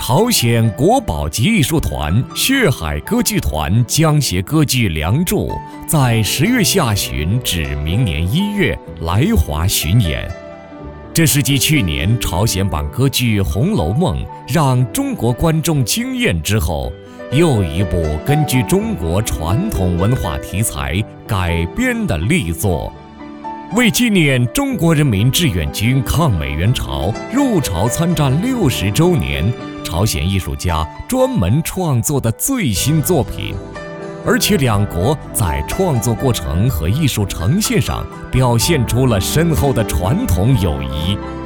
朝鲜国宝级艺术团血海歌剧团将携歌剧《梁祝》在10月下旬至明年1月来华巡演。这是继去年朝鲜版歌剧《红楼梦》让中国观众惊艳之后，又一部根据中国传统文化题材改编的力作。为纪念中国人民志愿军抗美援朝入朝参战60周年，朝鲜艺术家专门创作的最新作品，而且两国在创作过程和艺术呈现上表现出了深厚的传统友谊。